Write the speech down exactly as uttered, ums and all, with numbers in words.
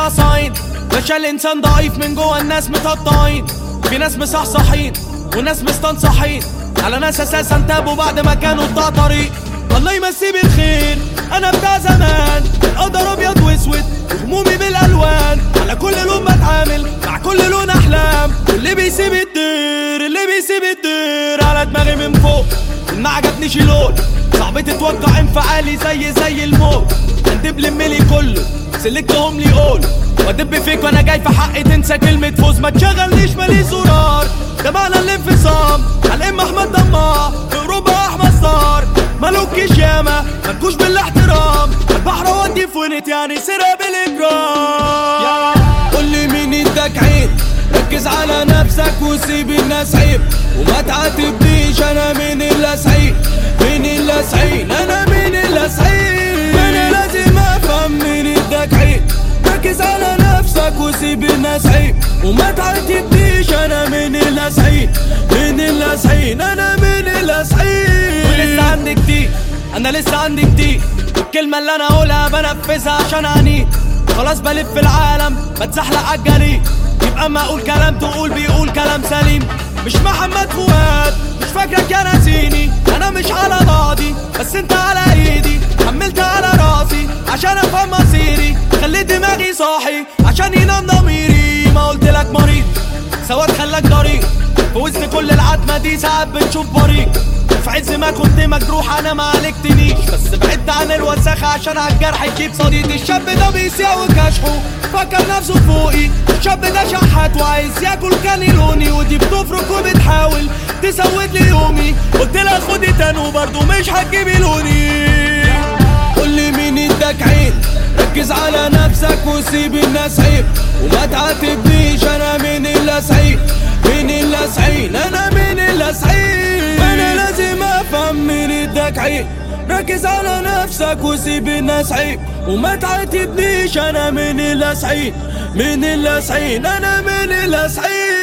صاين باشا الانسان ضعيف من جوه الناس متقطعين. في ناس مصحصحين وناس مستنصحين على ناس اساسا تابوا بعد ما كانوا بتاع طريق. الله يمسيه بالخير انا بتاع زمان القدر ابيض واسود وهمومي بالالوان. على كل لون بتعامل مع كل لون احلام. اللي بيسيب الدير اللي بيسيب الدير على دماغي من فوق ما عجبنيش اللون. صعب تتوقع انفعالي زي زي الموت. هندب لملي كله سلكتهم لي قول وادب فيك وانا جاي في حقي تنسى كلمة فوز. ما تشغلنيش مالي زرار ده معنى الانفصام. على ام احمد دمار في اوروبا احمد صار مالوكيش ياما مالكوش بالاحترام. البحر ودي فونت يعني سرقة بالاجرام. قولي مين اداك عين ركز على نفسك وسيب الناس عيب وما تعاتبنيش. انا مين اللي اسعين مين اللي اسعين انا مين اللي اسعين. انا لازم افهم مين اداك عين ركز على نفسك وسيب الناس عيب وما تعاتبنيش. انا مين اللي اسعين مين اللي اسعين انا مين اللي اسعين. ولسه عندي كتير انا لسه عندي كتير. الكلمة اللي انا اقولها بنفذها عشان عنيد. خلاص بلف العالم بتزحلق عالجريد. يبقى اما اقول كلام تقول بيقول كلام سليم. مش محمد فؤاد مش فاكرك يا ناسيني. انا مش على بعضي بس انت على ايدي. حملت على راسي عشان افهم مصيري. خليت دماغي صاحي عشان ينام ضميري. ما قلت لك مريض سواد خلاك ضريق. في وسط كل العتمة دي ساعات بنشوف بريق. في عز ما كنت مجروح انا ما عالجتنيش بس بعدت عن الوساخة عشان عالجرح يجيب صديد. الشاب ده بيسيع وكشحه فكر نفسه فوقي. الشاب ده شحات وعايز ياكل كانيلوني ودي بتفرك وبتحاول تسود لي يومي. قلت لها خدي تاني وبرضه مش هتجيبي لوني. قولي مين اداك عين ركز على نفسك وسيب الناس عيب وما تعاتبنيش. انا مين اللي اسعين مين اللي اسعين انا مين اللي اسعين. انا لازم افهم مين اداك عين ركز على نفسك وسيب الناس عيب وما تعاتبنيش. انا مين اللي اسعين مين اللي اسعين انا مين اللي اسعين.